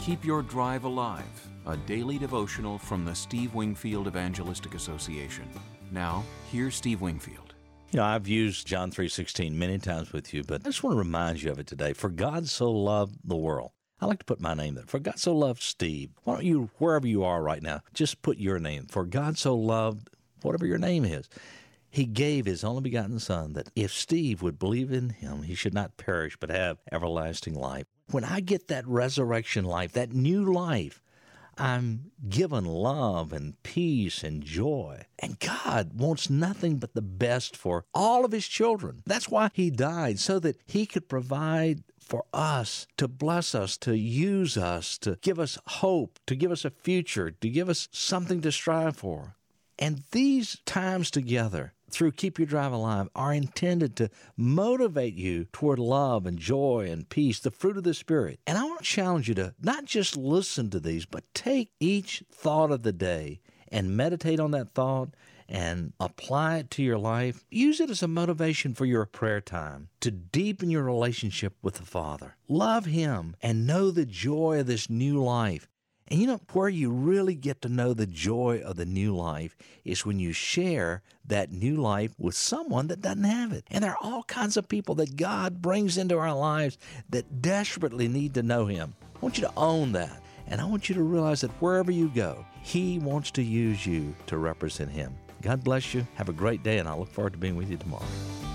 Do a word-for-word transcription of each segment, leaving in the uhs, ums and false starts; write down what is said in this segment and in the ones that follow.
Keep Your Drive Alive, a daily devotional from the Steve Wingfield Evangelistic Association. Now, here's Steve Wingfield. You know, I've used John three sixteen many times with you, but I just want to remind you of it today. For God so loved the world. I like to put my name there. For God so loved Steve. Why don't you, wherever you are right now, just put your name. For God so loved whatever your name is. He gave His only begotten Son, that if Steve would believe in Him, he should not perish but have everlasting life. When I get that resurrection life, that new life, I'm given love and peace and joy. And God wants nothing but the best for all of His children. That's why He died, so that He could provide for us, to bless us, to use us, to give us hope, to give us a future, to give us something to strive for. And these times together, through Keep Your Drive Alive, are intended to motivate you toward love and joy and peace, the fruit of the Spirit. And I want to challenge you to not just listen to these, but take each thought of the day and meditate on that thought and apply it to your life. Use it as a motivation for your prayer time to deepen your relationship with the Father. Love Him and know the joy of this new life. And you know, where you really get to know the joy of the new life is when you share that new life with someone that doesn't have it. And there are all kinds of people that God brings into our lives that desperately need to know Him. I want you to own that. And I want you to realize that wherever you go, He wants to use you to represent Him. God bless you. Have a great day, and I look forward to being with you tomorrow.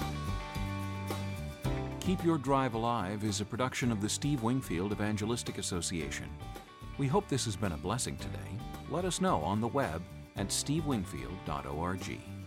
Keep Your Drive Alive is a production of the Steve Wingfield Evangelistic Association. We hope this has been a blessing today. Let us know on the web at steve wingfield dot org.